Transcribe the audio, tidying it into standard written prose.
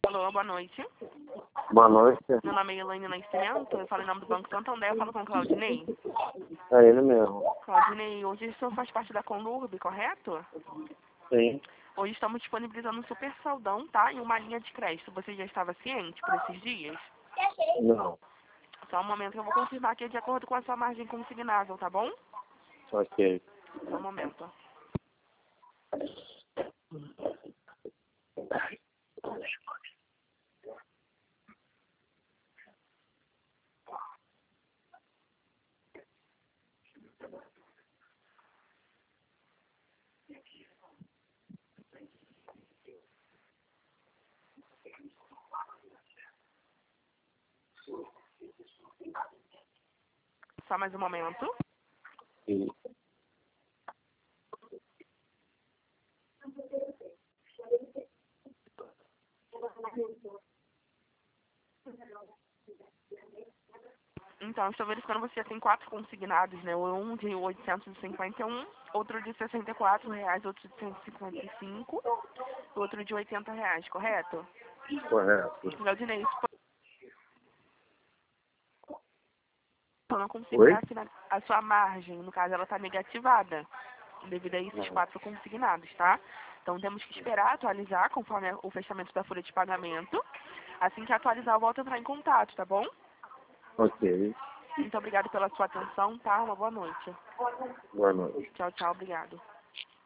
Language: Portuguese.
Alô, boa noite. Boa noite. Meu nome é Elaine Nascimento, eu falo em nome do Banco Santander, eu falo com o Claudinei. É ele mesmo. Claudinei, hoje o senhor faz parte da Conurb, correto? Sim. Hoje estamos disponibilizando um super saldão, tá? E uma linha de crédito. Você já estava ciente por esses dias? Não. Só um momento que eu vou confirmar aqui de acordo com a sua margem consignável, tá bom? Ok. Só um momento. Só mais um momento. Sim. Então, estou verificando você tem 4 consignados, né? Um de 851, outro de R$ 64, outro de 155, outro de R$ 80, correto? Correto. Claudinei, eu não consigo Oi? dar a sua margem, no caso ela está negativada, devido a esses 4 consignados, tá? Então temos que esperar atualizar conforme o fechamento da folha de pagamento. Assim que atualizar, eu volto a entrar em contato, tá bom? Ok. Muito obrigada pela sua atenção, tá? Uma boa noite. Boa noite. Tchau, tchau, obrigado.